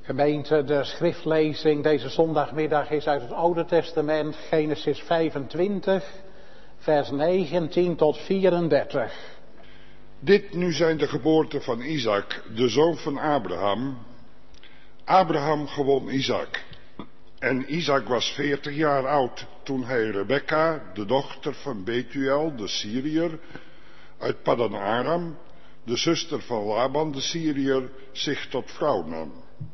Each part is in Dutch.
Gemeente, de schriftlezing deze zondagmiddag is uit het Oude Testament, Genesis 25, vers 19 tot 34. Dit nu zijn de geboorten van Isaac, de zoon van Abraham. Abraham gewon Isaac. En Isaac was 40 jaar oud toen hij Rebekka, de dochter van Betuel, de Syriër, uit Paddan Aram, de zuster van Laban, de Syriër, zich tot vrouw nam.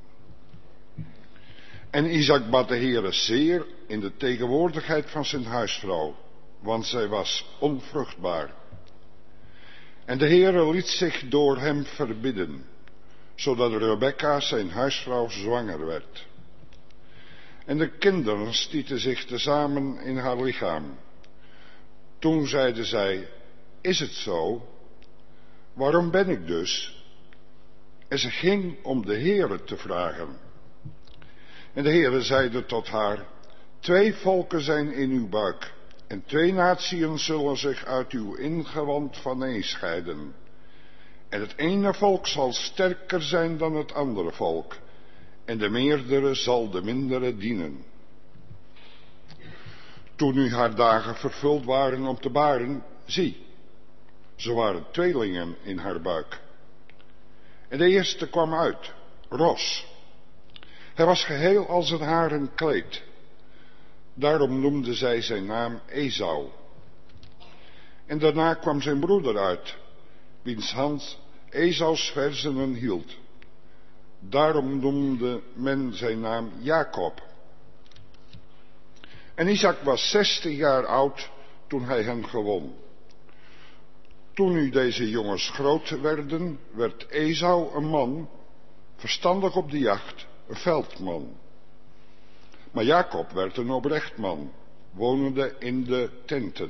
En Isaac bad de Heere zeer in de tegenwoordigheid van zijn huisvrouw, want zij was onvruchtbaar. En de Heere liet zich door hem verbidden, zodat Rebekka zijn huisvrouw zwanger werd. En de kinderen stieten zich tezamen in haar lichaam. Toen zeide zij, is het zo? Waarom ben ik dus? En ze ging om de Heere te vragen. En de Heere zeide tot haar, 2 volken zijn in uw buik, en 2 natieën zullen zich uit uw ingewand vaneenscheiden. En het ene volk zal sterker zijn dan het andere volk, en de meerdere zal de mindere dienen. Toen nu haar dagen vervuld waren om te baren, zie, ze waren tweelingen in haar buik. En de eerste kwam uit, ros. Hij was geheel als een haren kleed. Daarom noemde zij zijn naam Esau. En daarna kwam zijn broeder uit, wiens hand Esaus verzenen hield. Daarom noemde men zijn naam Jacob. En Isaac was 60 jaar oud toen hij hen gewon. Toen nu deze jongens groot werden, werd Esau een man, verstandig op de jacht, een veldman. Maar Jacob werd een oprecht man, wonende in de tenten.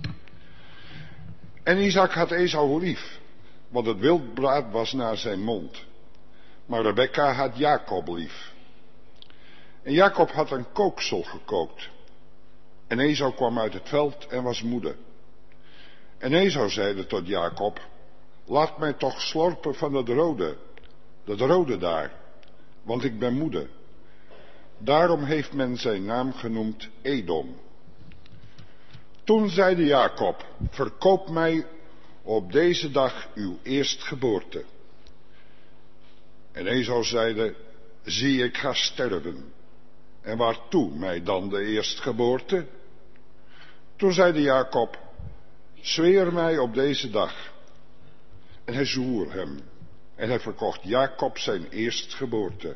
En Isaac had Esau lief, want het wildbraad was naar zijn mond. Maar Rebekka had Jacob lief. En Jacob had een kooksel gekookt. En Esau kwam uit het veld en was moede. En Esau zeide tot Jacob, laat mij toch slorpen van dat rode daar, want ik ben moede. Daarom heeft men zijn naam genoemd Edom. Toen zeide Jacob, verkoop mij op deze dag uw eerstgeboorte. En Esau zeide, zie ik ga sterven. En waartoe mij dan de eerstgeboorte? Toen zeide Jacob, zweer mij op deze dag. En hij zwoer hem. En hij verkocht Jacob zijn eerstgeboorte.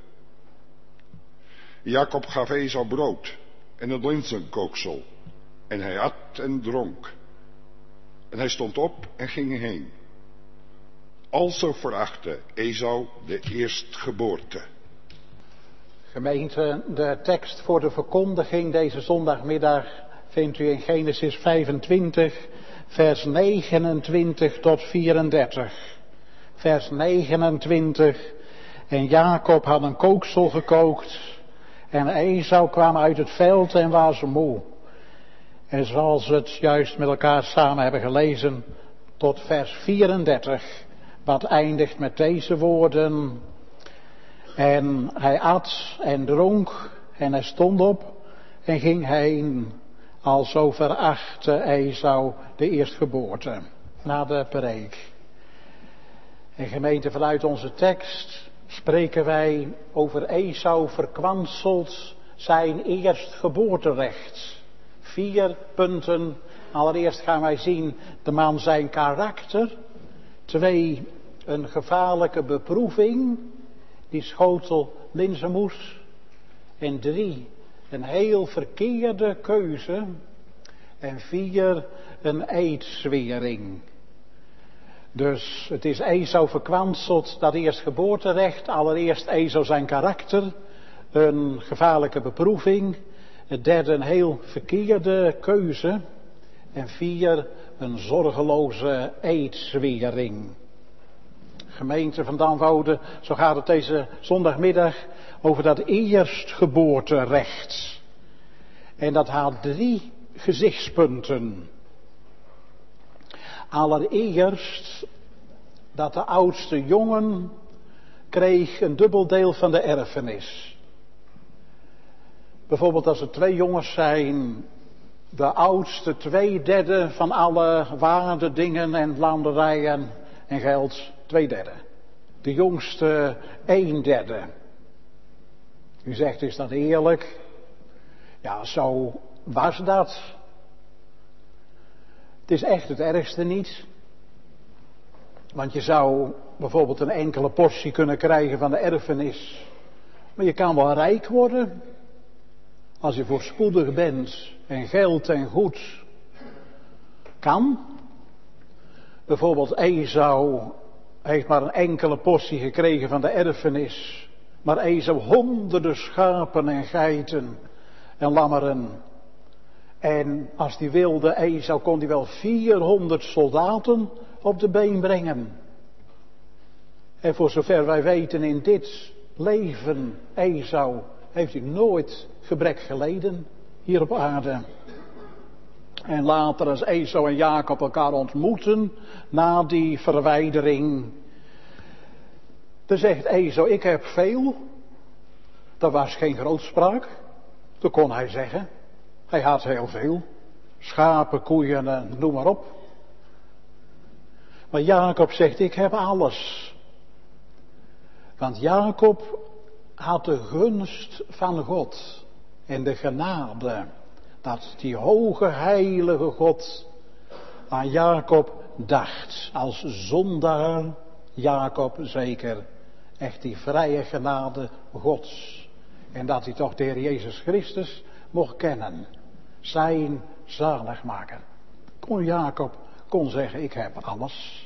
Jacob gaf Esau brood en het linzenkooksel. En hij at en dronk. En hij stond op en ging heen. Alzo verachtte Esau de eerstgeboorte. Gemeente, de tekst voor de verkondiging deze zondagmiddag vindt u in Genesis 25, vers 29 tot 34. Vers 29. En Jacob had een kooksel gekookt. En Esau kwam uit het veld en was moe. En zoals we het juist met elkaar samen hebben gelezen, tot vers 34, wat eindigt met deze woorden. En hij at en dronk en hij stond op en ging heen. Alzo verachtte Esau de eerstgeboorte. Na de preek. En gemeente, vanuit onze tekst spreken wij over Esau verkwanseld zijn eerstgeboorterecht. 4 punten. Allereerst gaan wij zien de man zijn karakter. 2, een gevaarlijke beproeving, die schotel linzenmoes. En 3, een heel verkeerde keuze. En 4, een eedzwering. Dus het is Esau verkwanseld, dat eerstgeboorterecht. Allereerst Esau zijn karakter, een gevaarlijke beproeving. Het derde, een heel verkeerde keuze. En 4, een zorgeloze eedzwering. Gemeente van Danwoude, zo gaat het deze zondagmiddag over dat eerstgeboorterecht. En dat haalt 3 gezichtspunten. Allereerst dat de oudste jongen kreeg een dubbel deel van de erfenis. Bijvoorbeeld als er 2 jongens zijn, de oudste 2/3 van alle waarde, dingen en landerijen en geld, 2/3. De jongste 1/3. U zegt, is dat eerlijk? Ja, zo was dat. Het is echt het ergste niet. Want je zou bijvoorbeeld een enkele portie kunnen krijgen van de erfenis. Maar je kan wel rijk worden. Als je voorspoedig bent en geld en goed. Kan. Bijvoorbeeld Esau heeft maar een enkele portie gekregen van de erfenis. Maar Esau honderden schapen en geiten en lammeren. En als die wilde Esau kon hij wel 400 soldaten op de been brengen. En voor zover wij weten in dit leven, Esau, heeft hij nooit gebrek geleden hier op aarde. En later als Esau en Jacob elkaar ontmoeten, na die verwijdering, dan zegt Esau, ik heb veel. Dat was geen grootspraak, dat kon hij zeggen. Hij had heel veel. Schapen, koeien, noem maar op. Maar Jacob zegt, ik heb alles. Want Jacob had de gunst van God en de genade. Dat die hoge heilige God aan Jacob dacht. Als zondaar, Jacob zeker. Echt die vrije genade Gods. En dat hij toch de Heer Jezus Christus mocht kennen. Zijn zaligmaker. Jacob kon zeggen, ik heb alles.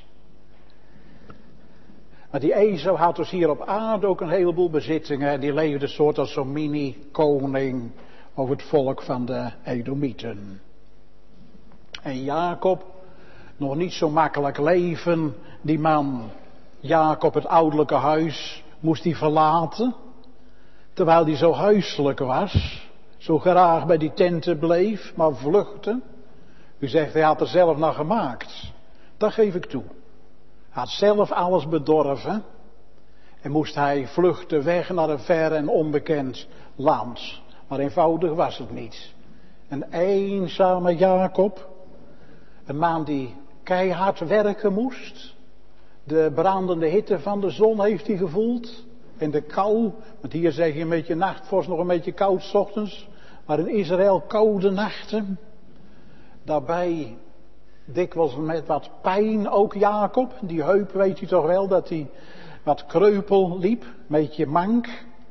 Maar die Esau had dus hier op aarde ook een heleboel bezittingen. Die leefde soort als zo'n mini-koning over het volk van de Edomieten. En Jacob, nog niet zo makkelijk leven, die man. Jacob, het ouderlijke huis, moest hij verlaten. Terwijl hij zo huiselijk was. Zo graag bij die tenten bleef, maar vluchtte. U zegt, hij had er zelf naar gemaakt. Dat geef ik toe. Hij had zelf alles bedorven. En moest hij vluchten weg naar een ver en onbekend land. Maar eenvoudig was het niet. Een eenzame Jacob. Een man die keihard werken moest. De brandende hitte van de zon heeft hij gevoeld. En de kou. Want hier zeg je een beetje nachtvorst, nog een beetje koud 's ochtends. Maar in Israël koude nachten. Daarbij dikwijls met wat pijn ook Jacob. Die heup weet u toch wel dat hij wat kreupel liep. Een beetje mank.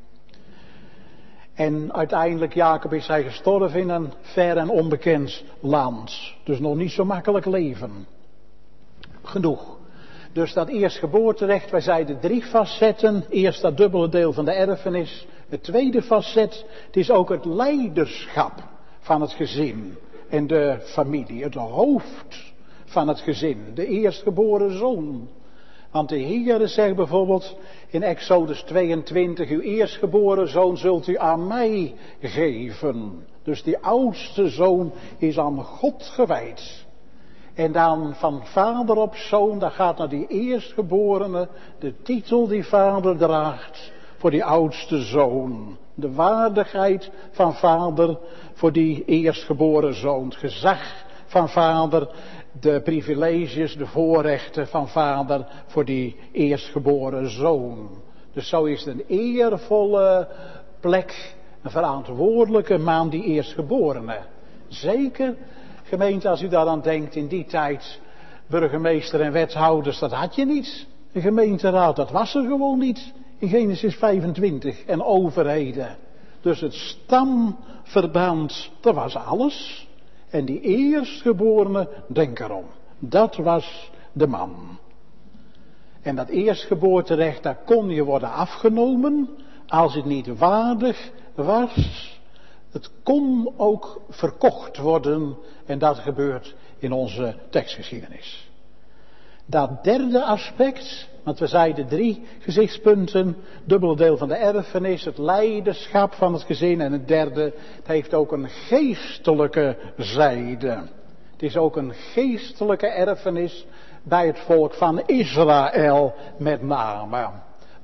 En uiteindelijk Jacob is hij gestorven in een ver en onbekend land. Dus nog niet zo makkelijk leven. Genoeg. Dus dat eerstgeboorterecht, wij zeiden 3 facetten. Eerst dat dubbele deel van de erfenis. Het tweede facet, het is ook het leiderschap van het gezin en de familie. Het hoofd van het gezin, de eerstgeboren zoon. Want de Heer zegt bijvoorbeeld in Exodus 22, uw eerstgeboren zoon zult u aan mij geven. Dus die oudste zoon is aan God gewijd. En dan van vader op zoon, dan gaat naar die eerstgeborene, de titel die vader draagt voor die oudste zoon. De waardigheid van vader voor die eerstgeboren zoon. Het gezag van vader, de privileges, de voorrechten van vader voor die eerstgeboren zoon. Dus zo is het een eervolle plek, een verantwoordelijke man, die eerstgeborene. Zeker, gemeente, als u daaraan denkt, in die tijd, burgemeester en wethouders, dat had je niet. Een gemeenteraad, dat was er gewoon niet. In Genesis 25 en overheden. Dus het stamverband, dat was alles. En die eerstgeborene, denk erom. Dat was de man. En dat eerstgeboorterecht, daar kon je worden afgenomen als het niet waardig was. Het kon ook verkocht worden en dat gebeurt in onze tekstgeschiedenis. Dat derde aspect, want we zeiden 3 gezichtspunten, dubbele deel van de erfenis, het leiderschap van het gezin en het derde, het heeft ook een geestelijke zijde. Het is ook een geestelijke erfenis bij het volk van Israël met name.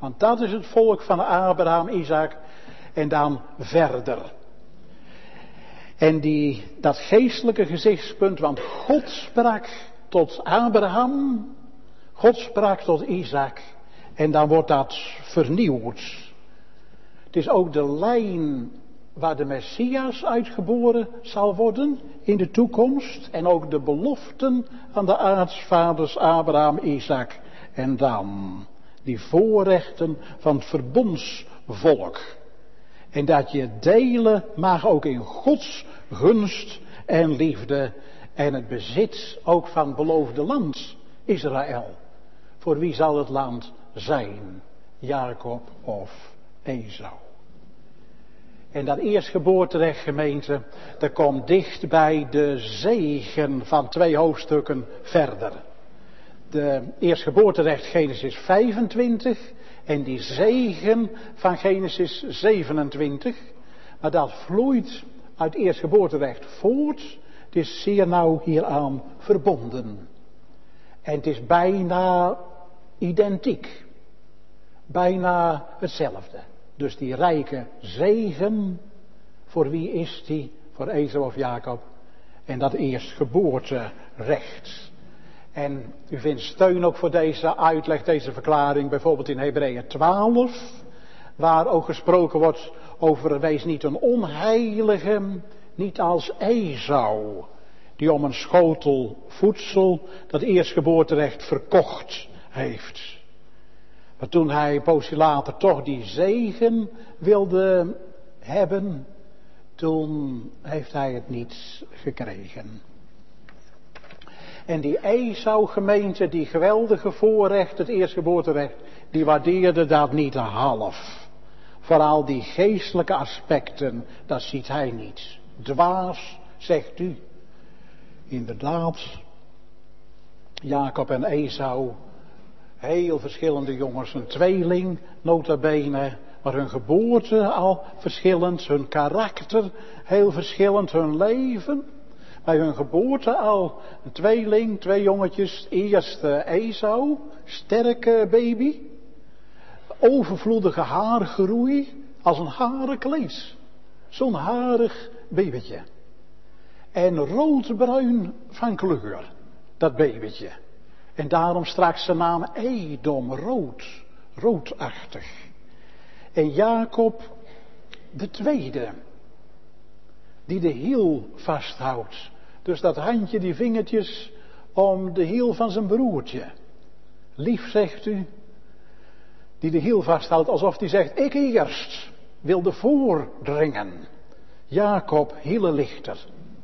Want dat is het volk van Abraham, Isaac en dan verder. En dat geestelijke gezichtspunt, want God sprak tot Abraham, God sprak tot Isaac en dan wordt dat vernieuwd. Het is ook de lijn waar de Messias uitgeboren zal worden in de toekomst. En ook de beloften aan de aartsvaders Abraham, Isaac en dan. Die voorrechten van het verbondsvolk. En dat je delen mag ook in Gods gunst en liefde. En het bezit ook van het beloofde land Israël. Voor wie zal het land zijn? Jacob of Esau? En dat eerstgeboorterecht, gemeente, dat komt dicht bij de zegen van 2 hoofdstukken verder. De eerstgeboorterecht Genesis 25 en die zegen van Genesis 27. Maar dat vloeit uit eerstgeboorterecht voort. Het is zeer nauw hieraan verbonden. En het is bijna identiek. Bijna hetzelfde. Dus die rijke zegen, voor wie is die? Voor Esau of Jacob? En dat eerstgeboorterecht. En u vindt steun ook voor deze uitleg, deze verklaring, bijvoorbeeld in Hebreeën 12, waar ook gesproken wordt over wees niet een onheilige, niet als Esau, die om een schotel voedsel dat eerstgeboorterecht verkocht heeft. Maar toen hij een poosje later toch die zegen wilde hebben, toen heeft hij het niet gekregen. En die Esau-gemeente, die geweldige voorrecht, het eerstgeboorterecht, die waardeerde dat niet half. Vooral die geestelijke aspecten, dat ziet hij niet. Dwaas, zegt u. Inderdaad, Jacob en Esau, heel verschillende jongens, een tweeling, nota bene, maar hun geboorte al verschillend, hun karakter heel verschillend, hun leven. Bij hun geboorte al een tweeling, 2 jongetjes, eerst Esau, sterke baby, overvloedige haargroei, als een harenkleed. Zo'n harig babytje. En roodbruin van kleur, dat babytje. En daarom straks de naam Edom, roodachtig. En Jacob, de tweede, die de hiel vasthoudt. Dus dat handje, die vingertjes om de hiel van zijn broertje. Lief, zegt u, die de hiel vasthoudt alsof hij zegt, ik eerst wilde voordringen. Jacob, hielenlichter.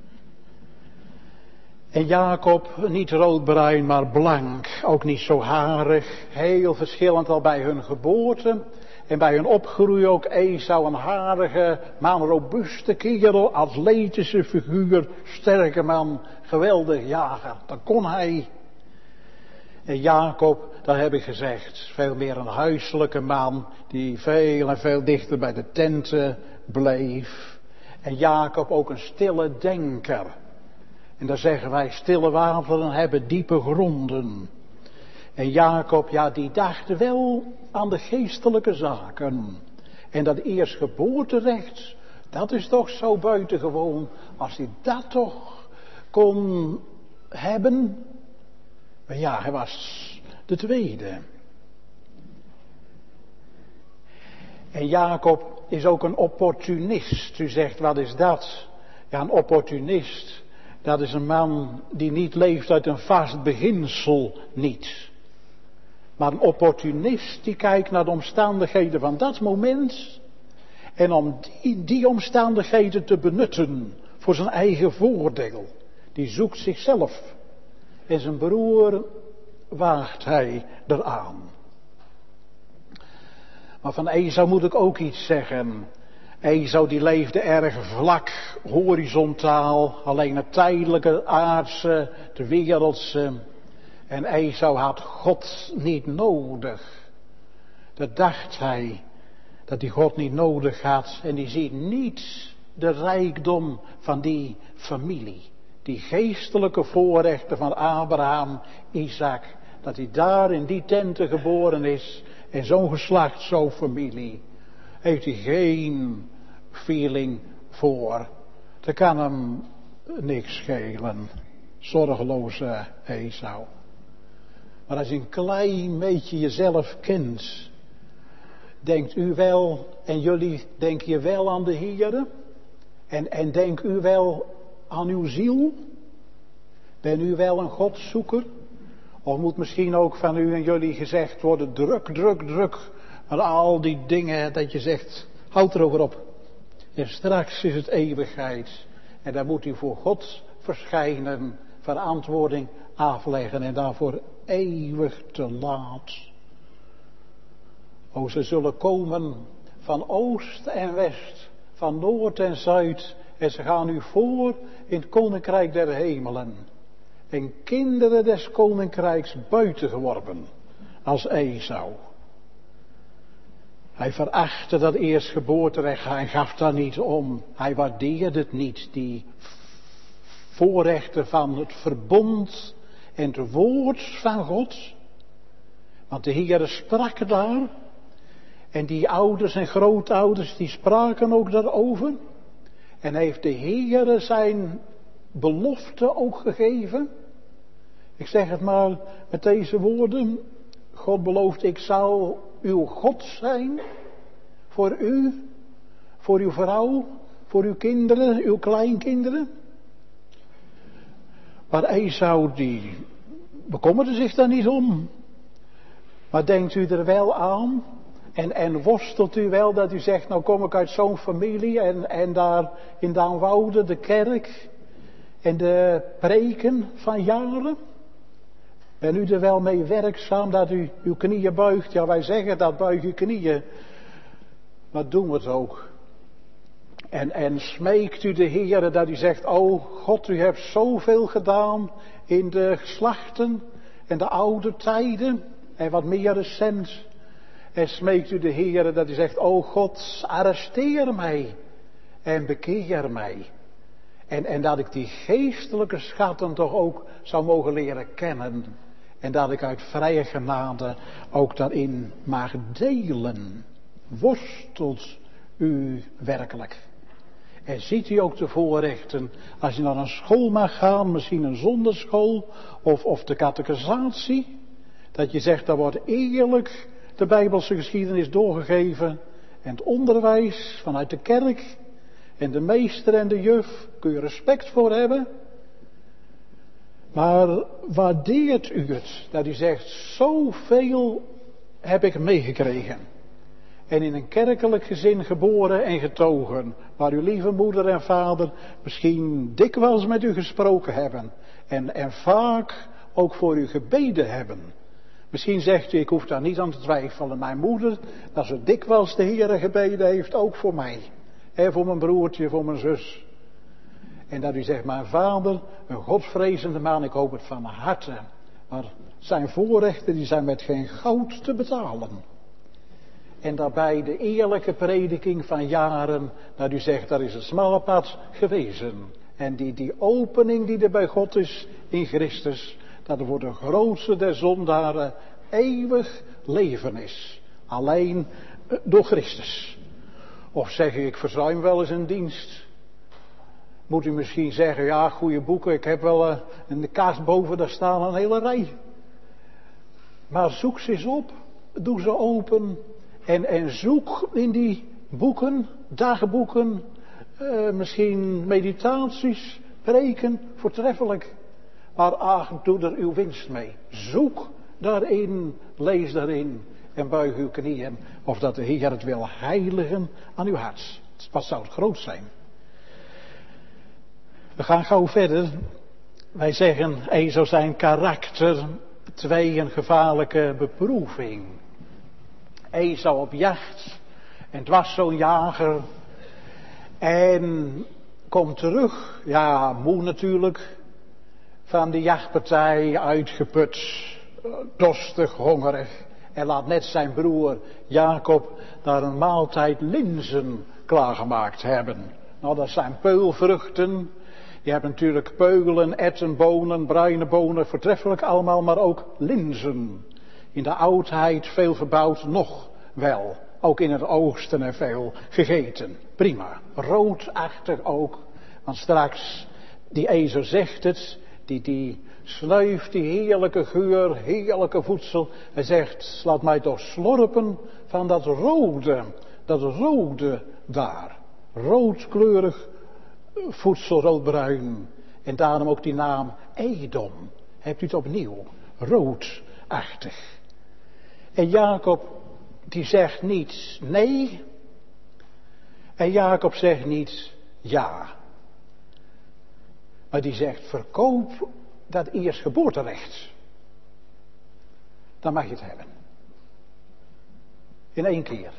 En Jacob, niet roodbruin, maar blank, ook niet zo harig, heel verschillend al bij hun geboorte. En bij hun opgroei ook Esau, een harige man, robuuste kerel, atletische figuur, sterke man, geweldig jager. Dat kon hij. En Jacob, dat heb ik gezegd, veel meer een huiselijke man, die veel en veel dichter bij de tenten bleef. En Jacob ook een stille denker. En dan zeggen wij, stille wateren hebben diepe gronden. En Jacob, ja, die dacht wel aan de geestelijke zaken. En dat eerstgeboorterecht, dat is toch zo buitengewoon. Als hij dat toch kon hebben. Maar ja, hij was de tweede. En Jacob is ook een opportunist. U zegt, wat is dat? Ja, een opportunist, dat is een man die niet leeft uit een vast beginsel, niet. Maar een opportunist die kijkt naar de omstandigheden van dat moment. En om die omstandigheden te benutten voor zijn eigen voordeel. Die zoekt zichzelf. En zijn broer waagt hij eraan. Maar van Esau moet ik ook iets zeggen. Esau die leefde erg vlak, horizontaal. Alleen het tijdelijke, aardse, de wereldse. En Esau had God niet nodig. Dat dacht hij, dat hij God niet nodig had. En die ziet niet de rijkdom van die familie. Die geestelijke voorrechten van Abraham, Isaac, dat hij daar in die tenten geboren is. En zo'n geslacht, zo'n familie. Heeft hij geen feeling voor. Dat kan hem niks schelen. Zorgeloze Esau. Maar als je een klein beetje jezelf kent. Denkt u wel, en jullie denk je wel aan de Heere? En denk u wel aan uw ziel? Ben u wel een Godzoeker? Of moet misschien ook van u en jullie gezegd worden, druk. Maar al die dingen dat je zegt, houd erover op. En straks is het eeuwigheid. En dan moet u voor God verschijnen, verantwoording afleggen en daarvoor eeuwig te laat. O, ze zullen komen van oost en west, van noord en zuid. En ze gaan u voor in het koninkrijk der hemelen. En kinderen des koninkrijks buiten geworpen, als Esau. Hij verachtte dat eerstgeboorterecht, hij gaf daar niet om. Hij waardeerde het niet, die voorrechten van het verbond en het woord van God. Want de Heere sprak daar. En die ouders en grootouders die spraken ook daarover. En heeft de Heere zijn belofte ook gegeven. Ik zeg het maar met deze woorden. God belooft, ik zal uw God zijn. Voor u, voor uw vrouw, voor uw kinderen, uw kleinkinderen. Maar Esau die bekommerde zich daar niet om. Maar denkt u er wel aan? En worstelt u wel dat u zegt, nou kom ik uit zo'n familie en daar in Daanwoude de kerk en de preken van jaren? Ben u er wel mee werkzaam dat u uw knieën buigt? Ja, wij zeggen dat, buig uw knieën. Maar doen we het ook? En smeekt u de Heere dat u zegt, oh God, u hebt zoveel gedaan in de geslachten en de oude tijden en wat meer recent. En smeekt u de Heere dat u zegt, oh God, arresteer mij en bekeer mij. En dat ik die geestelijke schatten toch ook zou mogen leren kennen. En dat ik uit vrije genade ook daarin mag delen. Worstelt u werkelijk? En ziet u ook de voorrechten, als je naar een school mag gaan, misschien een zonderschool of de catechisatie, dat je zegt, daar wordt eerlijk de Bijbelse geschiedenis doorgegeven en het onderwijs vanuit de kerk en de meester en de juf, kun je respect voor hebben. Maar waardeert u het, dat u zegt, zoveel heb ik meegekregen. En in een kerkelijk gezin geboren en getogen, waar uw lieve moeder en vader misschien dikwijls met u gesproken hebben. En vaak ook voor u gebeden hebben. Misschien zegt u, ik hoef daar niet aan te twijfelen. Mijn moeder, dat ze dikwijls de Heere gebeden heeft, ook voor mij. En voor mijn broertje, voor mijn zus. En dat u zegt, mijn vader, een godsvrezende man, ik hoop het van harte. Maar zijn voorrechten, die zijn met geen goud te betalen. En daarbij de eerlijke prediking van jaren, dat u zegt, daar is een smalle pad gewezen. En die opening die er bij God is in Christus, dat er voor de grootste der zondaren eeuwig leven is. Alleen door Christus. Of zeg ik verzuim wel eens een dienst. Moet u misschien zeggen, ja, goede boeken, ik heb wel in de kaart boven, daar staan een hele rij. Maar zoek ze eens op, doe ze open en zoek in die boeken, dagboeken, misschien meditaties, preken, voortreffelijk. Maar ach, doe er uw winst mee. Zoek daarin, lees daarin en buig uw knieën. Of dat de Heer het wil heiligen aan uw hart. Wat zou het groot zijn? We gaan gauw verder. Wij zeggen, Esau zijn karakter, 2 een gevaarlijke beproeving. Esau op jacht. En het was zo'n jager. En komt terug. Ja, moe natuurlijk. Van die jachtpartij uitgeput. Dorstig, hongerig. En laat net zijn broer Jacob daar een maaltijd linzen klaargemaakt hebben. Nou, dat zijn peulvruchten. Je hebt natuurlijk peulen, erwten, bonen, bruine bonen, voortreffelijk allemaal, maar ook linzen. In de oudheid veel verbouwd, nog wel. Ook in het oosten en veel gegeten. Prima. Roodachtig ook. Want straks, die ezer zegt het, die snuift die heerlijke geur, heerlijke voedsel. Hij zegt, laat mij toch slorpen van dat rode daar. Roodkleurig voedsel, roodbruin. En daarom ook die naam Edom. Hebt u het opnieuw? Roodachtig. En Jacob, die zegt niet nee. En Jacob zegt niet ja. Maar die zegt, verkoop dat eerstgeboorterecht. Dan mag je het hebben. In 1 keer.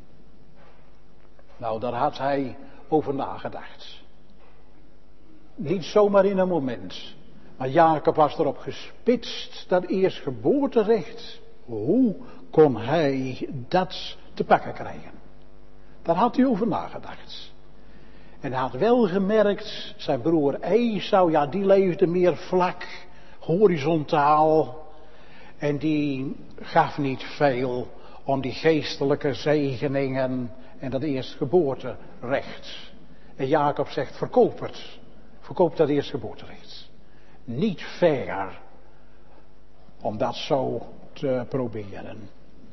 Nou, daar had hij over nagedacht. Niet zomaar in een moment. Maar Jacob was erop gespitst, dat eerstgeboorterecht. Hoe kon hij dat te pakken krijgen? Daar had hij over nagedacht. En hij had wel gemerkt, zijn broer Esau, ja, die leefde meer vlak, horizontaal. En die gaf niet veel om die geestelijke zegeningen en dat eerstgeboorterecht. En Jacob zegt, verkoop het. Verkoop dat eerstgeboorterecht. Niet fair om dat zo te proberen.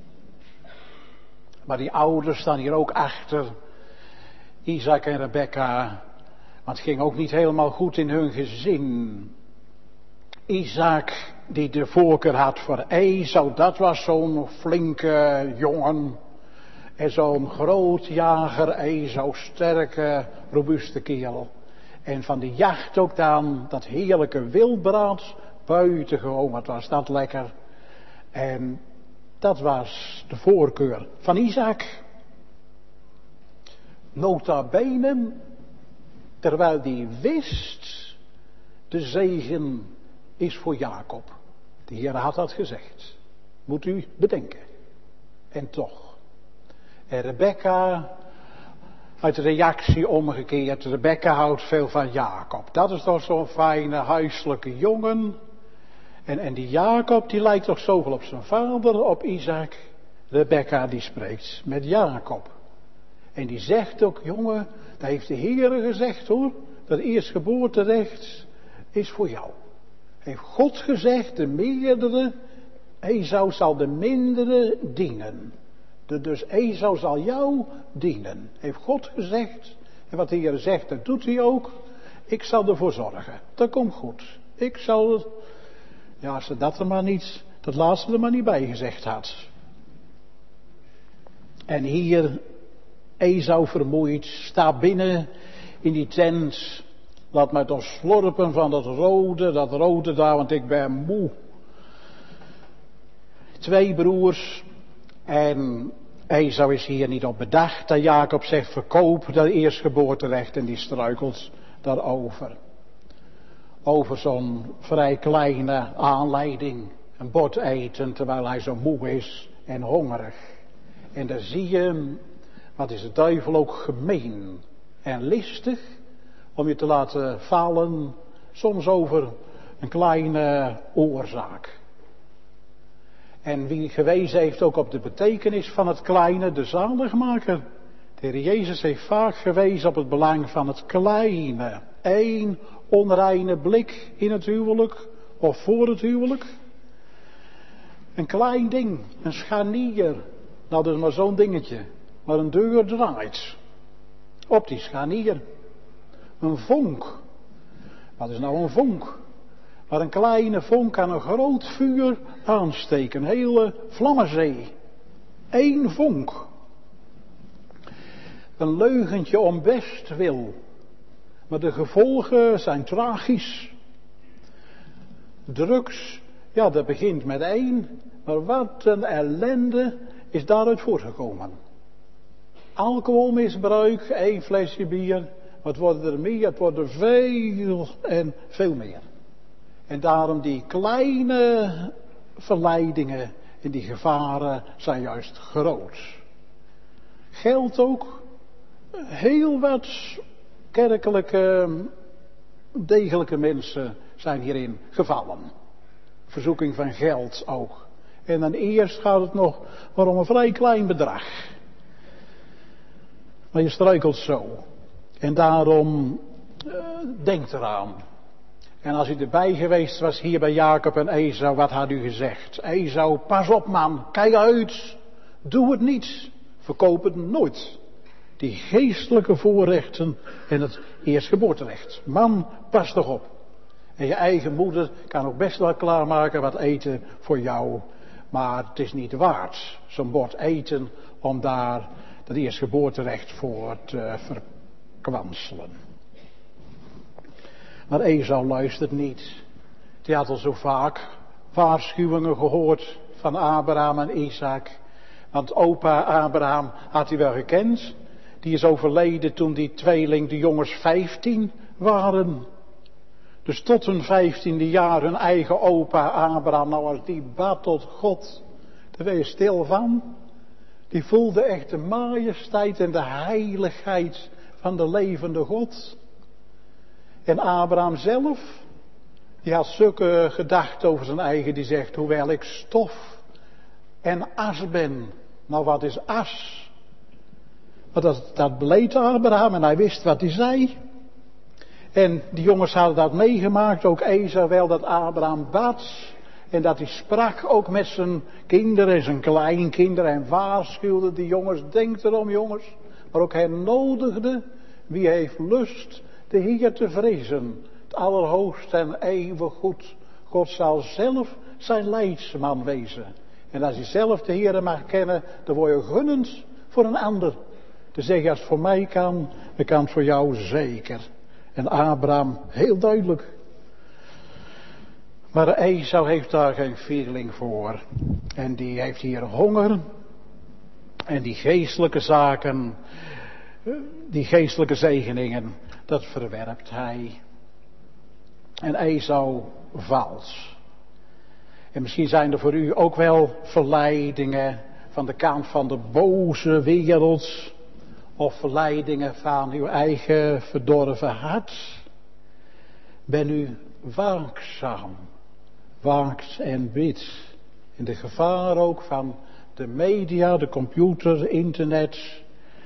Maar die ouders staan hier ook achter. Isaac en Rebekka. Want het ging ook niet helemaal goed in hun gezin. Isaac, die de voorkeur had voor Esau, dat was zo'n flinke jongen. En zo'n grootjager, Esau, sterke, robuuste kerel. En van de jacht ook dan, dat heerlijke wildbraad, buitengewoon, wat was dat lekker. En dat was de voorkeur van Isaac. Nota bene, terwijl die wist, de zegen is voor Jacob. De Heer had dat gezegd. Moet u bedenken. En toch. En Rebekka, uit reactie omgekeerd. Rebekka houdt veel van Jacob. Dat is toch zo'n fijne huiselijke jongen. En die Jacob, die lijkt toch zoveel op zijn vader, op Isaac. Rebekka, die spreekt met Jacob. En die zegt ook, jongen, dat heeft de Heer gezegd hoor. Dat eerstgeboorterecht is voor jou. Heeft God gezegd, de meerdere, Esau zal de mindere dienen. Dus Esau zal jou dienen. Heeft God gezegd. En wat de Heer zegt, dat doet hij ook. Ik zal ervoor zorgen. Dat komt goed. Ik zal, ja, als ze dat er maar niet, dat laatste er maar niet bij gezegd had. En hier, Esau vermoeid, staat binnen in die tent. Laat mij toch slorpen van dat rode daar, want ik ben moe. 2 broers. En Esau is hier niet op bedacht. Dat Jacob zegt, verkoop dat eerstgeboorterecht. En die struikelt daarover. Over zo'n vrij kleine aanleiding. Een bord eten terwijl hij zo moe is en hongerig. En daar zie je, wat is de duivel ook gemeen en listig. Om je te laten falen, soms over een kleine oorzaak. En wie gewezen heeft ook op de betekenis van het kleine, de zaligmaker. De Heer Jezus heeft vaak gewezen op het belang van het kleine. 1 onreine blik in het huwelijk of voor het huwelijk. Een klein ding, een scharnier. Nou, dat is maar zo'n dingetje. Maar een deur draait. Op die scharnier. Een vonk. Wat is nou een vonk? Maar een kleine vonk kan een groot vuur aansteken. Een hele vlammenzee. 1 vonk. Een leugentje om best wil. Maar de gevolgen zijn tragisch. Drugs, ja, dat begint met 1. Maar wat een ellende is daaruit voortgekomen. Alcoholmisbruik, 1 flesje bier. Wat worden er meer? Het worden veel en veel meer. En daarom die kleine verleidingen en die gevaren zijn juist groot. Geldt ook heel wat kerkelijke degelijke mensen zijn hierin gevallen. Verzoeking van geld ook. En dan eerst gaat het nog maar om een vrij klein bedrag. Maar je struikelt zo. En daarom denk eraan. En als u erbij geweest was hier bij Jacob en Esau, wat had u gezegd? Esau, pas op man, kijk uit. Doe het niet. Verkoop het nooit. Die geestelijke voorrechten en het eerstgeboorterecht. Man, pas toch op. En je eigen moeder kan ook best wel klaarmaken wat eten voor jou. Maar het is niet waard, zo'n bord eten, om daar het eerstgeboorterecht voor te verkwanselen. Maar Esau luistert niet. Die had al zo vaak waarschuwingen gehoord van Abraham en Isaac. Want opa Abraham had hij wel gekend. Die is overleden toen die tweeling, de jongens 15 waren. Dus tot hun 15e jaar hun eigen opa Abraham, nou als die bad tot God, daar ben je stil van. Die voelde echt de majesteit en de heiligheid van de levende God. En Abraham zelf, die had zulke gedachten over zijn eigen, die zegt, hoewel ik stof en as ben. Nou, wat is as? Maar dat beleed Abraham en hij wist wat hij zei. En die jongens hadden dat meegemaakt, ook Esau wel, dat Abraham bad. En dat hij sprak ook met zijn kinderen en zijn kleinkinderen en waarschuwde die jongens, denk erom jongens. Maar ook hij nodigde, wie heeft lust de Heer te vrezen. Het allerhoogste en eeuwig goed. God zal zelf zijn leidsman wezen. En als je zelf de Heer mag kennen, dan word je gunnend voor een ander. Dan zeg je, als het voor mij kan, dan kan het voor jou zeker. En Abraham, heel duidelijk. Maar Esau heeft daar geen feeling voor. En die heeft hier honger. En die geestelijke zaken, die geestelijke zegeningen, dat verwerpt hij. En Esau valt. En misschien zijn er voor u ook wel verleidingen van de kant van de boze wereld. Of verleidingen van uw eigen verdorven hart. Ben u waakzaam. Waakt en bidt. In de gevaar ook van de media, de computer, internet.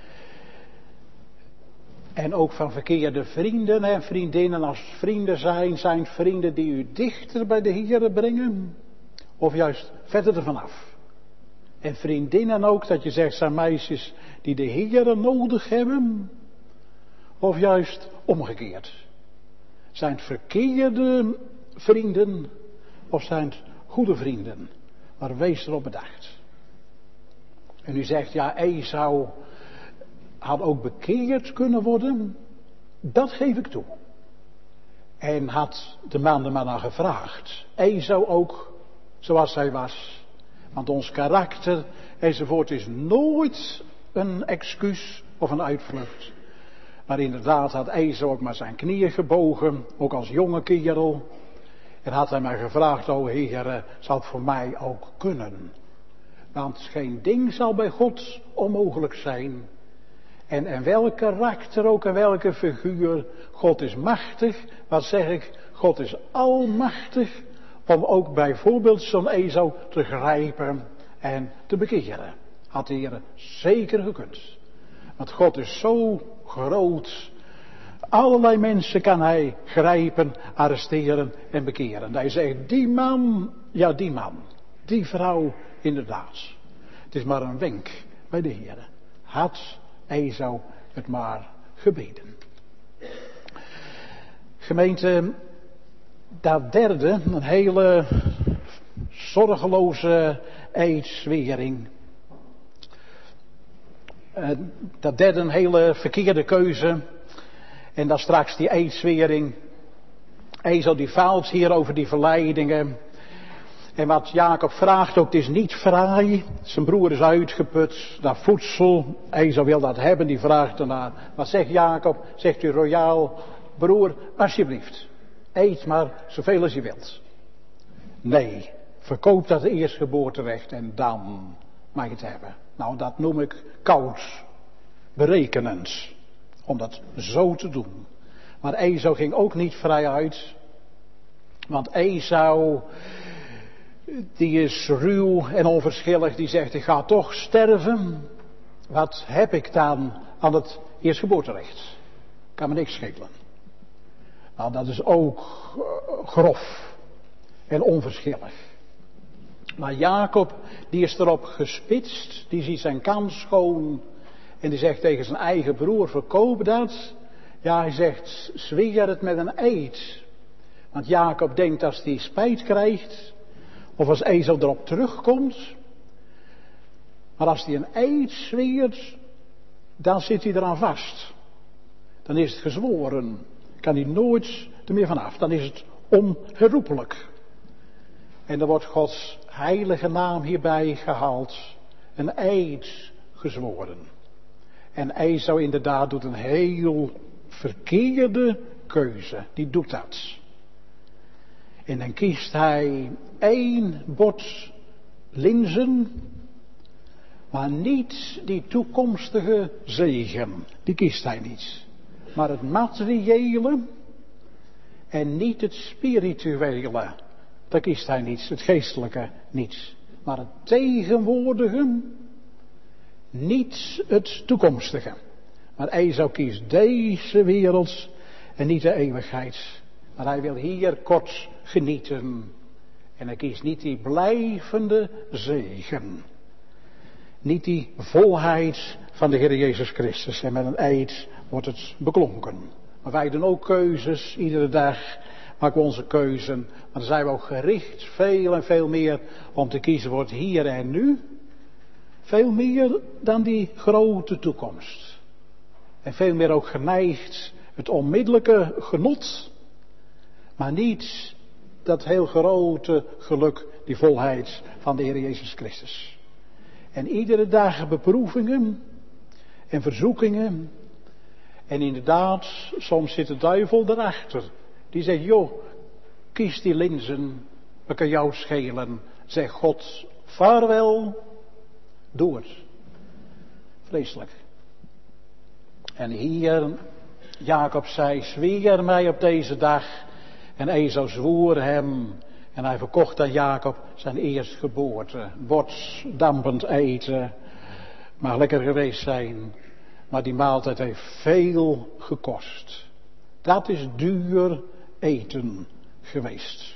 En ook van verkeerde vrienden en vriendinnen. Als vrienden zijn vrienden die u dichter bij de Heer brengen. Of juist verder ervan af. En vriendinnen ook, dat je zegt, zijn meisjes die de Heer nodig hebben. Of juist omgekeerd. Zijn het verkeerde vrienden of zijn het goede vrienden? Maar wees erop bedacht. En u zegt, ja, Esau had ook bekeerd kunnen worden. Dat geef ik toe. En had de man er maar naar gevraagd. Esau ook, zoals hij was. Want ons karakter enzovoort is nooit een excuus of een uitvlucht. Maar inderdaad had Esau ook maar zijn knieën gebogen, ook als jonge kerel. En had hij maar gevraagd, o Heere, zal het voor mij ook kunnen? Want geen ding zal bij God onmogelijk zijn. En welk karakter ook en welke figuur, God is machtig. Wat zeg ik? God is almachtig. Om ook bijvoorbeeld zo'n Esau te grijpen en te bekeren. Had de Heer zeker gekund. Want God is zo groot. Allerlei mensen kan hij grijpen, arresteren en bekeren. Hij zegt, die man, ja die man, die vrouw inderdaad. Het is maar een wenk bij de Heer. Had Esau het maar gebeden. Gemeente, dat derde, een hele zorgeloze eedswering. Dat derde, een hele verkeerde keuze. En dan straks die eedswering. Esau die faalt hier over die verleidingen. En wat Jacob vraagt ook, het is niet fraai. Zijn broer is uitgeput naar voedsel. Esau wil dat hebben, die vraagt ernaar. Wat zegt Jacob? Zegt u royaal, broer, alsjeblieft. Eet maar zoveel als je wilt. Nee, verkoop dat eerstgeboorterecht en dan mag je het hebben. Nou, dat noem ik koud, berekenend. Om dat zo te doen. Maar Esau ging ook niet vrij uit. Want Esau, die is ruw en onverschillig. Die zegt, ik ga toch sterven. Wat heb ik dan aan het eerstgeboorterecht? Kan me niks schelen. Nou, dat is ook grof en onverschillig. Maar Jacob, die is erop gespitst. Die ziet zijn kans schoon. En die zegt tegen zijn eigen broer, verkoop dat. Ja, hij zegt, zweer het met een eed. Want Jacob denkt als hij spijt krijgt, of als Esau erop terugkomt. Maar als hij een eed zweert, dan zit hij eraan vast. Dan is het gezworen. Kan hij nooit er meer vanaf. Dan is het onherroepelijk. En er wordt Gods heilige naam hierbij gehaald. Een eed gezworen. En Esau inderdaad doet een heel verkeerde keuze. Die doet dat. En dan kiest hij 1 bord linzen. Maar niet die toekomstige zegen. Die kiest hij niet. Maar het materiële. En niet het spirituele. Dat kiest hij niet. Het geestelijke niet. Maar het tegenwoordige. Niet het toekomstige. Maar Esau kiest deze wereld en niet de eeuwigheid. Maar hij wil hier kort genieten. En hij kiest niet die blijvende zegen. Niet die volheid van de Heer Jezus Christus. En met een eed wordt het beklonken. Maar wij doen ook keuzes. Iedere dag maken we onze keuzen. Maar dan zijn we ook gericht veel en veel meer om te kiezen voor het hier en nu. Veel meer dan die grote toekomst. En veel meer ook geneigd het onmiddellijke genot. Maar niet dat heel grote geluk, die volheid van de Heer Jezus Christus. En iedere dag beproevingen en verzoekingen. En inderdaad, soms zit de duivel erachter. Die zegt, joh, kies die linzen, wat kan jou schelen. Zeg God, vaarwel, doe het. Vreselijk. En hier, Jacob zei, zweer mij op deze dag. En Esau zwoer hem. En hij verkocht aan Jacob zijn eerstgeboorte. Bord, dampend eten. Mag lekker geweest zijn. Maar die maaltijd heeft veel gekost. Dat is duur eten geweest.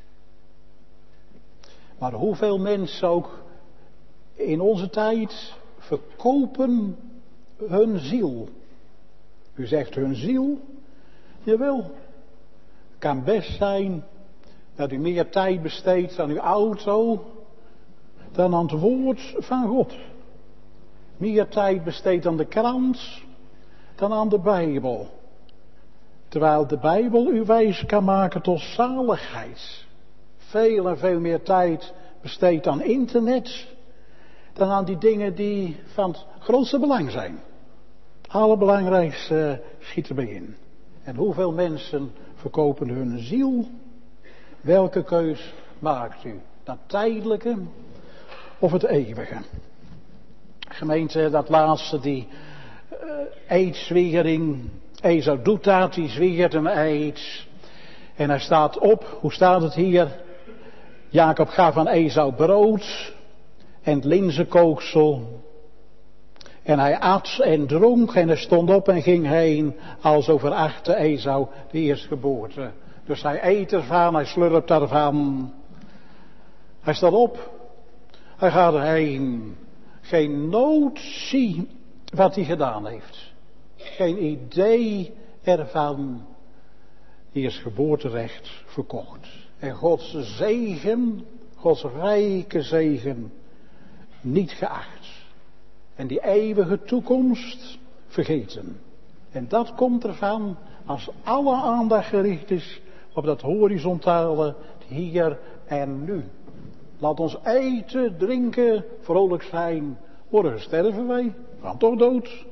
Maar hoeveel mensen ook in onze tijd verkopen hun ziel. U zegt hun ziel? Jawel. Het kan best zijn dat u meer tijd besteedt aan uw auto dan aan het woord van God. Meer tijd besteedt aan de krant dan aan de Bijbel. Terwijl de Bijbel u wijs kan maken tot zaligheid. Veel en veel meer tijd besteedt aan internet dan aan die dingen die van het grootste belang zijn. Het allerbelangrijkste schiet erbij in. En hoeveel mensen verkopen hun ziel? Welke keus maakt u? Dat tijdelijke of het eeuwige? Gemeente, dat laatste, die eedzwering. Esau doet dat, die zweert een eed. En hij staat op, hoe staat het hier? Jacob gaf aan Esau brood en het linzenkooksel. En hij at en dronk en hij stond op en ging heen, alzo verachtte Esau de eerstgeboorte. Dus hij eet ervan, hij slurpt ervan. Hij staat op, hij gaat erheen. Geen notie wat hij gedaan heeft. Geen idee ervan. Eerstgeboorterecht verkocht. En Gods zegen, Gods rijke zegen, niet geacht. En die eeuwige toekomst vergeten. En dat komt ervan als alle aandacht gericht is op dat horizontale hier en nu. Laat ons eten, drinken, vrolijk zijn. Morgen sterven wij, we gaan toch dood.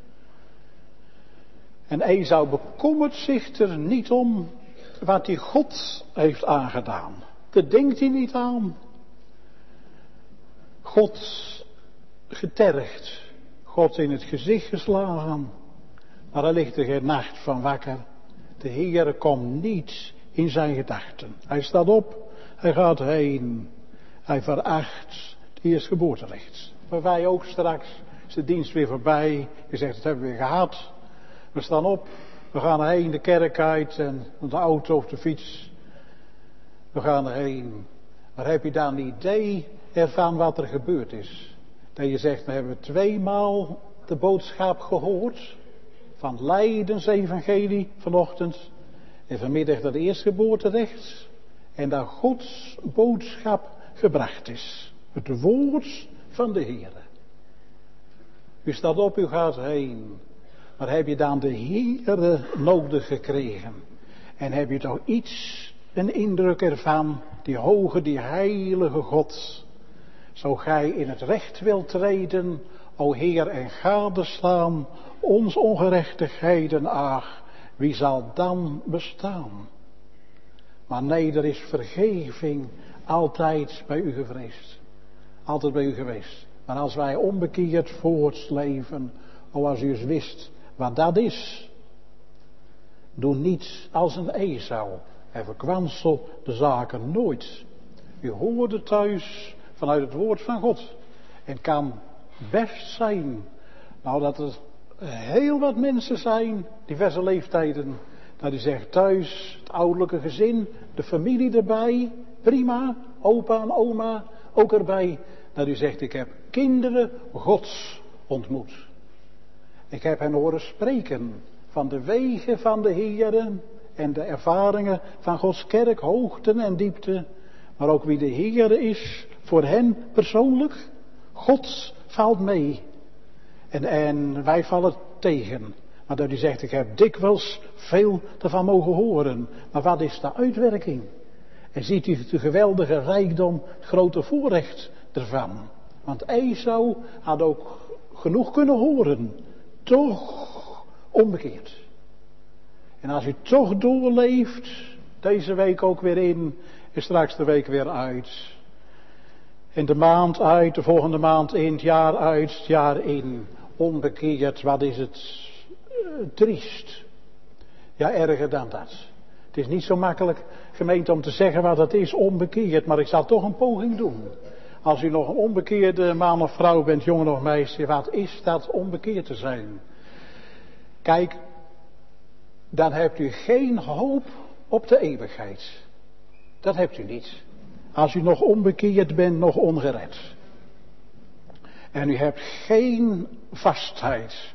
En Esau bekommert zich er niet om wat hij God heeft aangedaan. Daar denkt hij niet aan. God getergd, God in het gezicht geslagen. Maar hij ligt er geen nacht van wakker. De Heere komt niet in zijn gedachten. Hij staat op, hij gaat heen. Hij veracht het eerstgeboorterecht. Maar wij ook straks, is de dienst weer voorbij. Je zegt, dat hebben we weer gehad. We staan op, we gaan heen de kerk uit en de auto of de fiets. We gaan erheen. Maar heb je dan een idee ervan wat er gebeurd is? Dat je zegt, we hebben 2 maal de boodschap gehoord. Van Leidens evangelie vanochtend. En vanmiddag dat eerstgeboorterecht. En dat Gods boodschap gebracht is. Het woord van de Heere. U staat op, u gaat heen. Maar heb je dan de Heere nodig gekregen? En heb je toch een indruk ervan, die hoge, die heilige God. Zo gij in het recht wilt treden, o Heer, en gadeslaan ons ongerechtigheden, ach, wie zal dan bestaan? Maar nee, er is vergeving altijd bij u gevreesd. Altijd bij u geweest. Maar als wij onbekeerd voortleven, o als u eens wist wat dat is. Doe niet als een Esau en verkwansel de zaken nooit. U hoorde thuis vanuit het woord van God. En kan best zijn, nou dat er heel wat mensen zijn, diverse leeftijden, dat die zeggen thuis, het ouderlijke gezin, de familie erbij, prima, opa en oma ook erbij. Dat u zegt, ik heb kinderen Gods ontmoet. Ik heb hen horen spreken van de wegen van de Heere en de ervaringen van Gods kerk, hoogten en diepte. Maar ook wie de Heere is voor hen persoonlijk. God valt mee. En wij vallen tegen. Maar dat u zegt, ik heb dikwijls veel ervan mogen horen. Maar wat is de uitwerking? En ziet u de geweldige rijkdom, het grote voorrecht ervan. Want Esau had ook genoeg kunnen horen. Toch omgekeerd. En als u toch doorleeft, deze week ook weer in, en straks de week weer uit. En de maand uit, de volgende maand in, het jaar uit, het jaar in. Onbekeerd, wat is het triest. Ja, erger dan dat. Het is niet zo makkelijk, gemeente, om te zeggen wat het is, onbekeerd. Maar ik zal toch een poging doen. Als u nog een onbekeerde man of vrouw bent, jongen of meisje, wat is dat onbekeerd te zijn? Kijk, dan hebt u geen hoop op de eeuwigheid. Dat hebt u niet. Als u nog onbekeerd bent, nog ongered. En u hebt geen vastheid.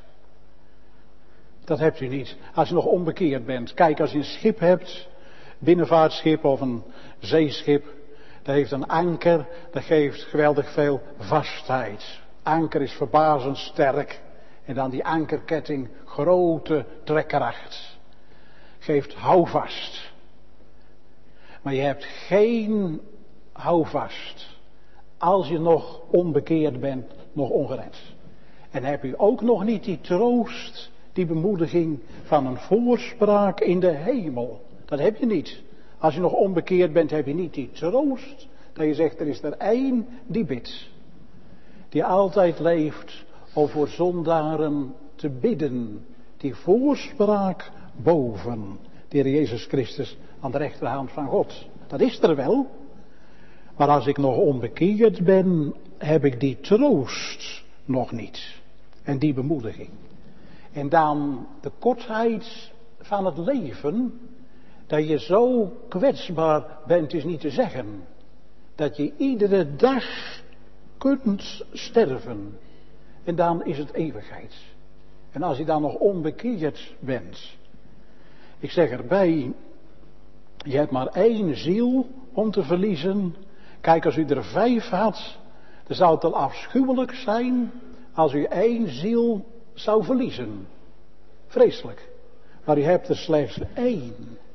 Dat hebt u niet. Als u nog onbekeerd bent. Kijk, als u een schip hebt, binnenvaartschip of een zeeschip. Dat heeft een anker, dat geeft geweldig veel vastheid. Anker is verbazend sterk. En dan die ankerketting, grote trekkracht. Geeft houvast. Maar je hebt geen houvast. Als je nog onbekeerd bent, nog ongered. En heb je ook nog niet die troost, die bemoediging van een voorspraak in de hemel. Dat heb je niet. Als je nog onbekeerd bent, heb je niet die troost. Dat je zegt, er is er één die bidt. Die altijd leeft om voor zondaren te bidden. Die voorspraak boven. De Heer Jezus Christus aan de rechterhand van God. Dat is er wel. Maar als ik nog onbekeerd ben, heb ik die troost nog niet. En die bemoediging. En dan de kortheid van het leven. Dat je zo kwetsbaar bent is niet te zeggen. Dat je iedere dag kunt sterven. En dan is het eeuwigheid. En als je dan nog onbekeerd bent. Ik zeg erbij. Je hebt maar 1 ziel om te verliezen. Kijk, als u er 5 had. Dan zou het al afschuwelijk zijn. Als u 1 ziel zou verliezen. Vreselijk. Maar u hebt er slechts 1.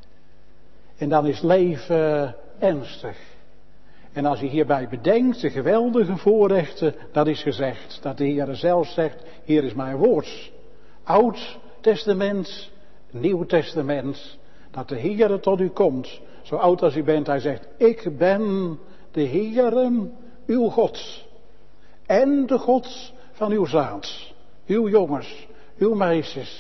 En dan is leven ernstig. En als u hierbij bedenkt de geweldige voorrechten, dat is gezegd. Dat de Heer zelf zegt, hier is mijn woord. Oud Testament, Nieuw Testament. Dat de Heer tot u komt. Zo oud als u bent, hij zegt, ik ben de Heere, uw God. En de God van uw zaad. Uw jongens, uw meisjes,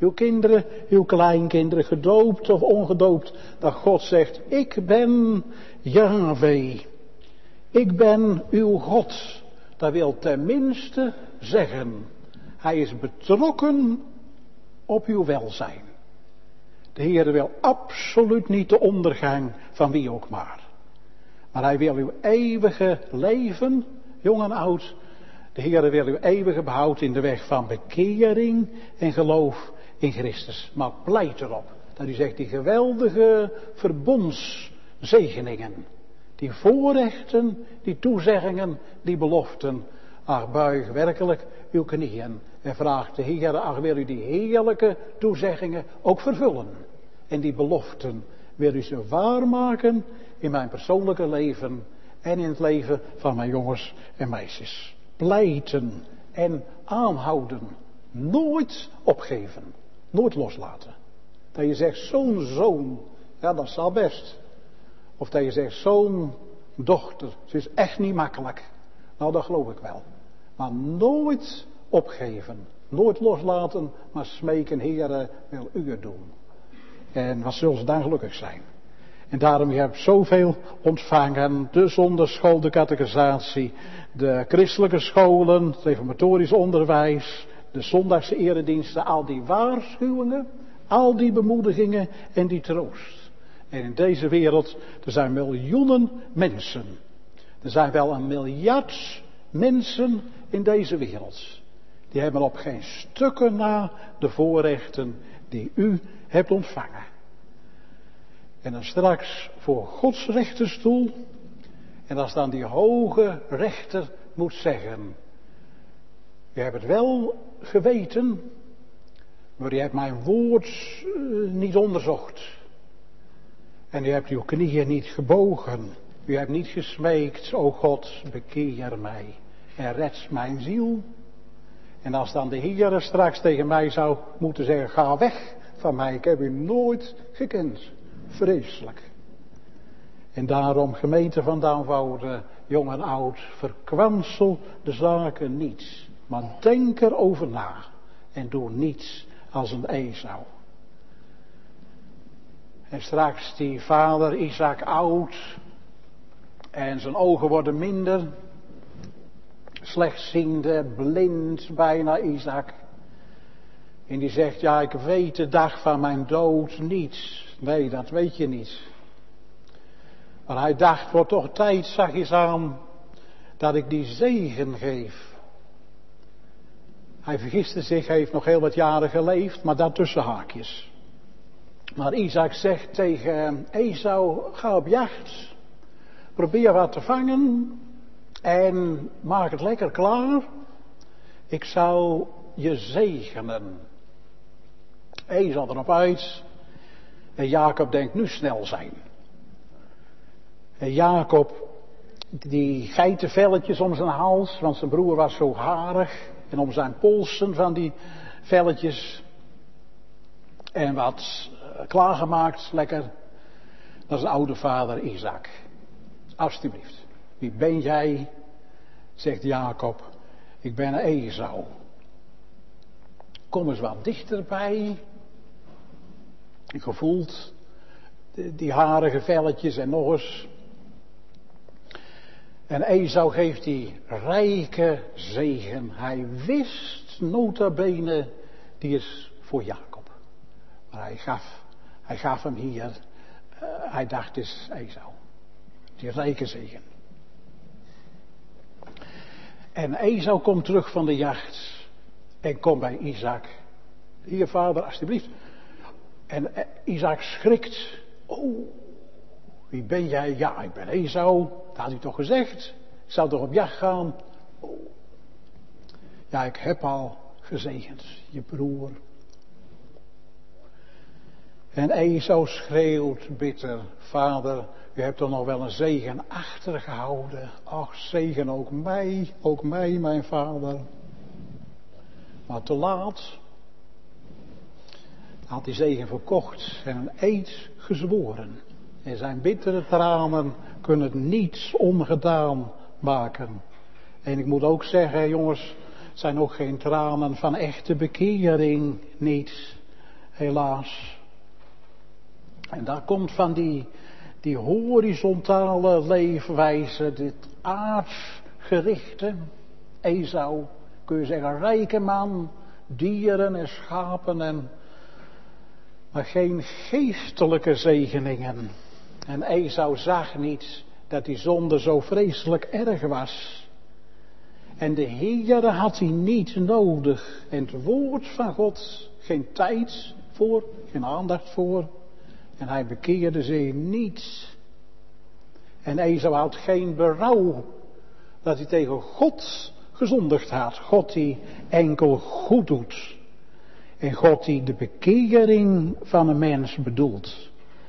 Uw kinderen, uw kleinkinderen, gedoopt of ongedoopt, dat God zegt, ik ben Yahweh. Ik ben uw God. Dat wil tenminste zeggen, hij is betrokken op uw welzijn. De Heer wil absoluut niet de ondergang van wie ook maar. Maar hij wil uw eeuwige leven, jong en oud. De Heer wil uw eeuwige behoud in de weg van bekering en geloof in Christus. Maar pleit erop dat u zegt die geweldige verbondszegeningen, die voorrechten, die toezeggingen, die beloften. Ach, buig werkelijk uw knieën en vraag de Heer, ach, wil u die heerlijke toezeggingen ook vervullen. En die beloften wil u ze waarmaken in mijn persoonlijke leven en in het leven van mijn jongens en meisjes. Pleiten en aanhouden. Nooit opgeven. Nooit loslaten. Dat je zegt zo'n zoon, ja dat zal best. Of dat je zegt zo'n dochter, ze is echt niet makkelijk. Nou dat geloof ik wel. Maar nooit opgeven. Nooit loslaten, maar smeken, Heere, wil u het doen. En wat zullen ze dan gelukkig zijn. En daarom, je hebt zoveel ontvangen. De zonderschool, de catechisatie, de christelijke scholen, het reformatorisch onderwijs, de zondagse erediensten, al die waarschuwingen, al die bemoedigingen en die troost. En in deze wereld, er zijn miljoenen mensen. Er zijn wel 1 miljard mensen in deze wereld. Die hebben op geen stukken na de voorrechten die u hebt ontvangen. En dan straks voor Gods rechterstoel. En als dan die hoge rechter moet zeggen. Je hebt het wel geweten. Maar je hebt mijn woord niet onderzocht. En je hebt uw knieën niet gebogen. U hebt niet gesmeekt, o God, bekeer mij. En red mijn ziel. En als dan de Heer straks tegen mij zou moeten zeggen, ga weg van mij, ik heb u nooit gekend. Vreselijk. En daarom, gemeente van Duinwoude, jong en oud, verkwansel de zaken niet. Maar denk erover na. En doe niets als een Esau. En straks die vader Isaac oud. En zijn ogen worden minder. Slechtziende, blind bijna Isaac. En die zegt, ja ik weet de dag van mijn dood niet. Nee, dat weet je niet. Maar hij dacht, wordt toch tijd, zag eens aan, dat ik die zegen geef. Hij vergiste zich, hij heeft nog heel wat jaren geleefd, maar dat tussen haakjes. Maar Isaac zegt tegen Esau, ga op jacht. Probeer wat te vangen. En maak het lekker klaar. Ik zal je zegenen. Esau erop uit. En Jacob denkt nu snel zijn. En Jacob, die geitenvelletjes om zijn hals, want zijn broer was zo harig. En om zijn polsen van die velletjes. En wat klaargemaakt, lekker. Dat is de oude vader Isaac. Alsjeblieft. Wie ben jij? Zegt Jacob. Ik ben Esau. Kom eens wat dichterbij. Gevoeld. Die harige velletjes en nog eens. En Esau geeft die rijke zegen. Hij wist nota bene, die is voor Jacob. Maar hij gaf hem hier. Hij dacht, het is Esau. Die rijke zegen. En Esau komt terug van de jacht. En komt bij Isaac. Hier vader, alsjeblieft. En Isaac schrikt. Oh, wie ben jij? Ja, ik ben Esau. Dat had hij toch gezegd. Ik zou toch op jacht gaan. Oh. Ja, ik heb al gezegend, je broer. En Esau schreeuwt bitter. Vader, u hebt toch nog wel een zegen achtergehouden. Ach, zegen ook mij, mijn vader. Maar te laat. Had die zegen verkocht en een eed gezworen. En zijn bittere tranen kunnen het niets ongedaan maken. En ik moet ook zeggen, jongens, het zijn ook geen tranen van echte bekering, niet. helaas. En daar komt van die horizontale leefwijze, dit aardsgerichte. Esau, kun je zeggen, rijke man, dieren en schapen, maar geen geestelijke zegeningen. En Esau zag niet dat die zonde zo vreselijk erg was. En de Heere had hij niet nodig. En het woord van God, geen tijd voor, geen aandacht voor. En hij bekeerde zich niet. En Esau had geen berouw dat hij tegen God gezondigd had. God die enkel goed doet. En God die de bekering van een mens bedoelt.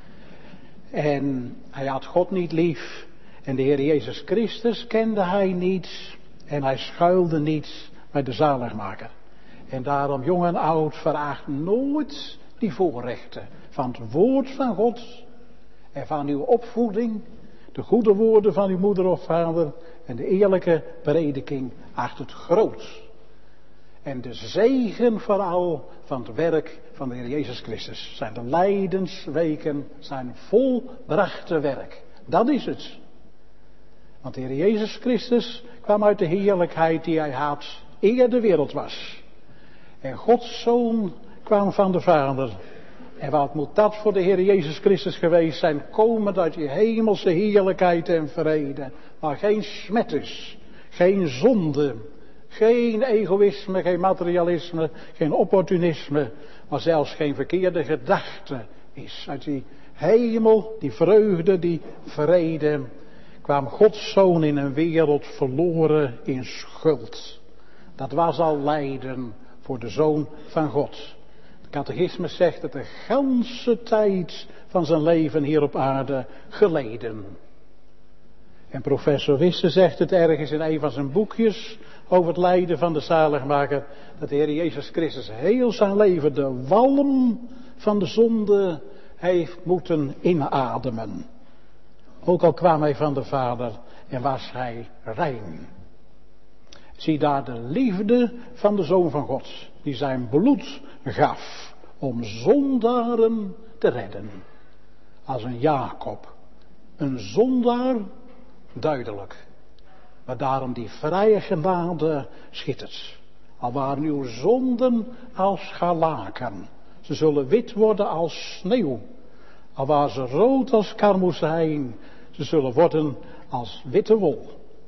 En hij had God niet lief. En de Heer Jezus Christus kende hij niet. En hij schuilde niet bij de zaligmaker. En daarom, jong en oud, veracht nooit die voorrechten van het woord van God. En van uw opvoeding. De goede woorden van uw moeder of vader. En de eerlijke prediking acht het groot. En de zegen vooral van het werk van de Heer Jezus Christus. Zijn de lijdensweken, zijn volbrachte werk. Dat is het. Want de Heer Jezus Christus kwam uit de heerlijkheid die hij had eer de wereld was. En Gods Zoon kwam van de Vader. En wat moet dat voor de Heer Jezus Christus geweest zijn? Komend uit die hemelse heerlijkheid en vrede. Maar geen smet is, geen zonde, geen egoïsme, geen materialisme, geen opportunisme. Maar zelfs geen verkeerde gedachte is. Uit die hemel, die vreugde, die vrede, kwam Gods Zoon in een wereld verloren in schuld. Dat was al lijden voor de Zoon van God. De catechismus zegt dat de ganse tijd van zijn leven hier op aarde geleden. En professor Wisse zegt het ergens in een van zijn boekjes over het lijden van de zaligmaker, dat de Heer Jezus Christus heel zijn leven de walm van de zonde heeft moeten inademen. Ook al kwam hij van de Vader en was hij rein. Zie daar de liefde van de Zoon van God, die zijn bloed gaf om zondaren te redden. Als een Jacob, een zondaar, duidelijk. Maar daarom die vrije genade schittert. Al waren uw zonden als scharlaken, ze zullen wit worden als sneeuw. Al waren ze rood als karmozijn, ze zullen worden als witte wol.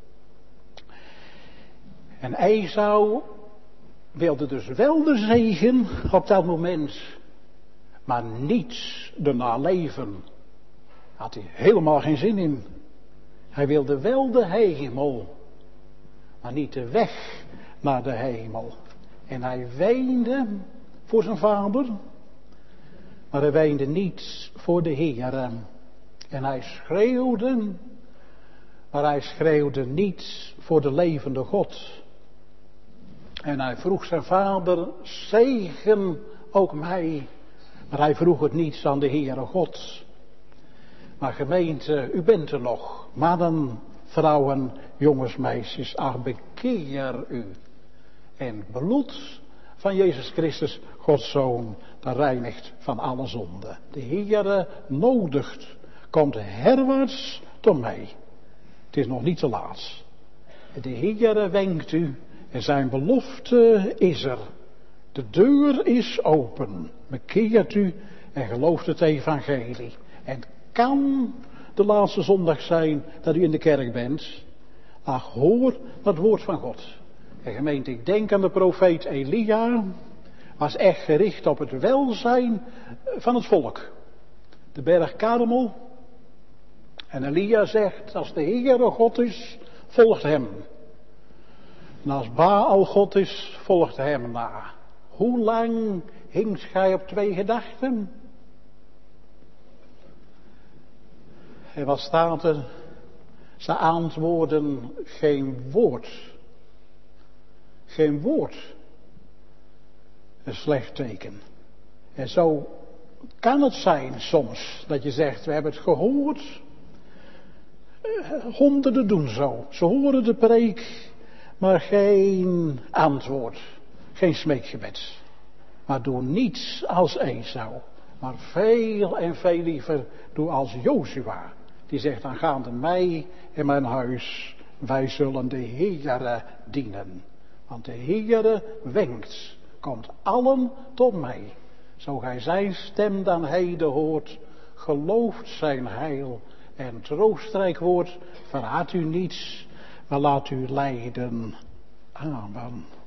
En Esau wilde dus wel de zegen op dat moment, maar niet de naleven. Had hij helemaal geen zin in. Hij wilde wel de hemel, maar niet de weg naar de hemel. En hij weende voor zijn vader, maar hij weende niet voor de Heere. En hij schreeuwde, maar hij schreeuwde niet voor de levende God. En hij vroeg zijn vader, zegen ook mij. Maar hij vroeg het niet aan de Heere God. Maar gemeente, u bent er nog. Mannen, vrouwen, jongens, meisjes, ach bekeer u. En bloed van Jezus Christus, Gods Zoon, dat reinigt van alle zonde. De Heere nodigt, komt herwaarts tot mij. Het is nog niet te laat. De Heere wenkt u en zijn belofte is er. De deur is open. Bekeert u en gelooft het evangelie. En het kan de laatste zondag zijn dat u in de kerk bent. Ach, hoor dat woord van God. En gemeente, ik denk aan de profeet Elia. Was echt gericht op het welzijn van het volk. De berg Karmel. En Elia zegt, als de Heere God is, volgt hem. En als Baal God is, volgt hem na. Hoe lang hinkt gij op twee gedachten? En wat staat er? Ze antwoorden geen woord. Geen woord. Een slecht teken. En zo kan het zijn soms dat je zegt, we hebben het gehoord. Honderden doen zo. Ze horen de preek, maar geen antwoord. Geen smeekgebed. Maar doe niets als Esau. Maar veel en veel liever doe als Jozua. Die zegt aangaande mij en mijn huis. Wij zullen de Heere dienen. Want de Heere wenkt. Komt allen tot mij. Zo gij zijn stem dan heden hoort. Gelooft zijn heil. En troostrijk wordt. Verhaat u niets. Maar laat u leiden. Amen.